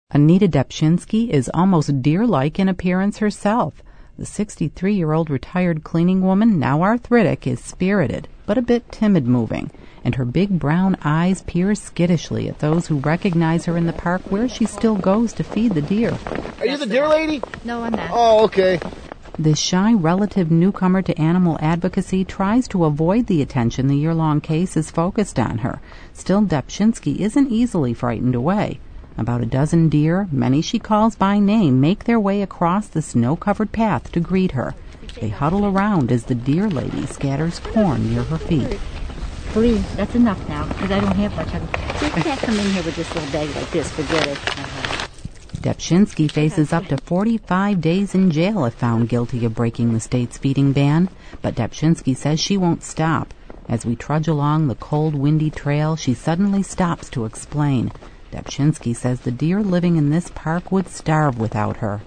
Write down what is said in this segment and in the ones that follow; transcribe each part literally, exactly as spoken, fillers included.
Anita Depshinsky is almost deer-like in appearance herself. The sixty-three-year-old retired cleaning woman, now arthritic, is spirited, but a bit timid-moving, and her big brown eyes peer skittishly at those who recognize her in the park where she still goes to feed the deer. Are you the deer lady? No, I'm not. Oh, okay. This shy relative newcomer to animal advocacy tries to avoid the attention the year-long case is focused on her. Still, Depshinsky isn't easily frightened away. About a dozen deer, many she calls by name, make their way across the snow-covered path to greet her. They huddle around as the deer lady scatters corn near her feet. Please, that's enough now, because I don't have much of it. So you can't come in here with this little bag like this, forget it. Uh-huh. Depshinsky faces up to forty-five days in jail if found guilty of breaking the state's feeding ban, but Depshinsky says she won't stop. As we trudge along the cold, windy trail, she suddenly stops to explain. Depshinsky says the deer living in this park would starve without her.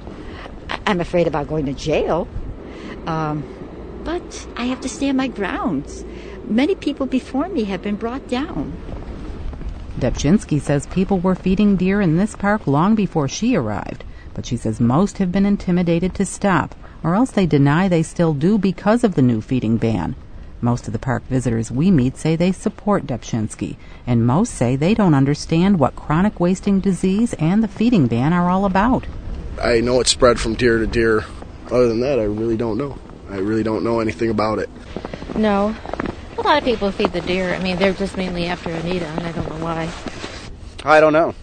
I'm afraid about going to jail, um, but I have to stand my grounds. Many people before me have been brought down. Depshinsky says people were feeding deer in this park long before she arrived, but she says most have been intimidated to stop, or else they deny they still do because of the new feeding ban. Most of the park visitors we meet say they support Depshinsky, and most say they don't understand what chronic wasting disease and the feeding ban are all about. I know it's spread from deer to deer. Other than that, I really don't know. I really don't know anything about it. No. A lot of people feed the deer. I mean, they're just mainly after Anita, and I don't know why. I don't know.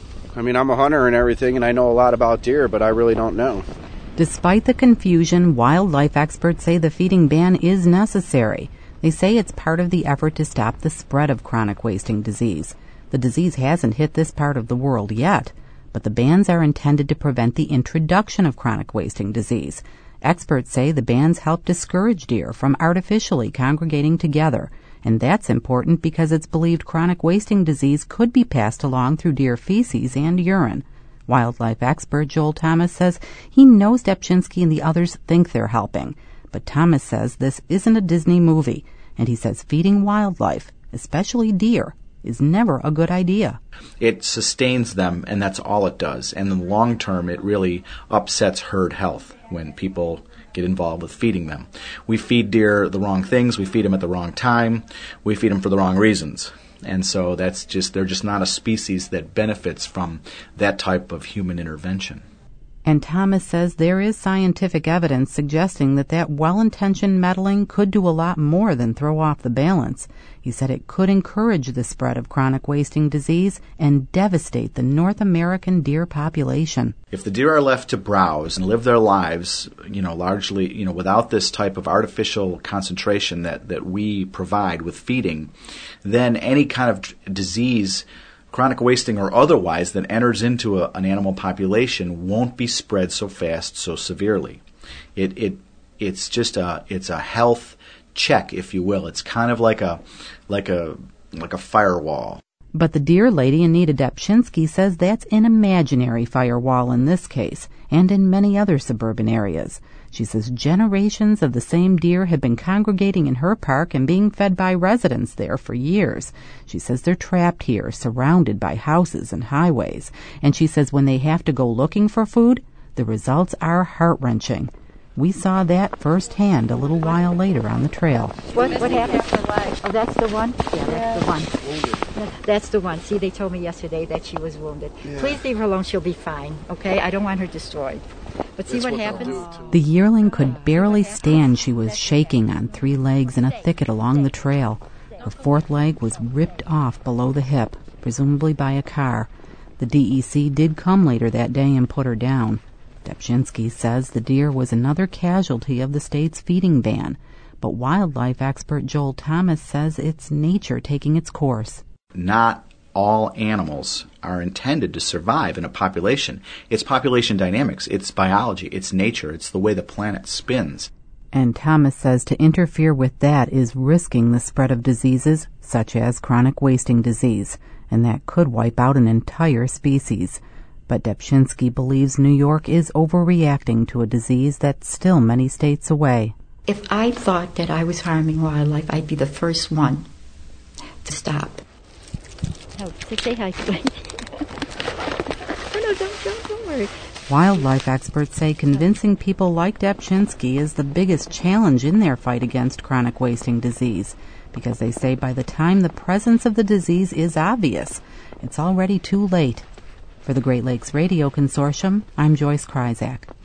I mean, I'm a hunter and everything, and I know a lot about deer, but I really don't know. Despite the confusion, wildlife experts say the feeding ban is necessary. They say it's part of the effort to stop the spread of chronic wasting disease. The disease hasn't hit this part of the world yet, but the bans are intended to prevent the introduction of chronic wasting disease. Experts say the bans help discourage deer from artificially congregating together, and that's important because it's believed chronic wasting disease could be passed along through deer feces and urine. Wildlife expert Joel Thomas says he knows Depshinsky and the others think they're helping. But Thomas says this isn't a Disney movie, and he says feeding wildlife, especially deer, is never a good idea. It sustains them, and that's all it does. And in the long term, it really upsets herd health when people get involved with feeding them. We feed deer the wrong things. We feed them at the wrong time. We feed them for the wrong reasons. And so that's just they're just not a species that benefits from that type of human intervention. And Thomas says there is scientific evidence suggesting that that well-intentioned meddling could do a lot more than throw off the balance. He said it could encourage the spread of chronic wasting disease and devastate the North American deer population. If the deer are left to browse and live their lives, you know, largely, you know, without this type of artificial concentration that, that we provide with feeding, then any kind of disease, chronic wasting or otherwise, that enters into a, an animal population won't be spread so fast, so severely. It it it's just a it's a health check, if you will. It's kind of like a like a like a firewall. But the deer lady, Anita Depshinsky, says that's an imaginary firewall in this case, and in many other suburban areas. She says generations of the same deer have been congregating in her park and being fed by residents there for years. She says they're trapped here, surrounded by houses and highways. And she says when they have to go looking for food, the results are heart-wrenching. We saw that firsthand a little while later on the trail. What what happened? Oh, that's the one? Yeah, that's the one. That's the one. See, they told me yesterday that she was wounded. Yeah. Please leave her alone. She'll be fine, okay? I don't want her destroyed. But see what, what happens? The yearling could barely stand. She was shaking on three legs in a thicket along the trail. Her fourth leg was ripped off below the hip, presumably by a car. The D E C did come later that day and put her down. Depshinsky says the deer was another casualty of the state's feeding ban, but wildlife expert Joel Thomas says it's nature taking its course. Not all animals are intended to survive in a population. It's population dynamics, it's biology, it's nature, it's the way the planet spins. And Thomas says to interfere with that is risking the spread of diseases such as chronic wasting disease, and that could wipe out an entire species. But Depshinsky believes New York is overreacting to a disease that's still many states away. If I thought that I was harming wildlife, I'd be the first one to stop. Oh, say hi. no, don't, don't, don't worry. Wildlife experts say convincing people like Debchinsky is the biggest challenge in their fight against chronic wasting disease, because they say by the time the presence of the disease is obvious, it's already too late. For the Great Lakes Radio Consortium, I'm Joyce Kryzak.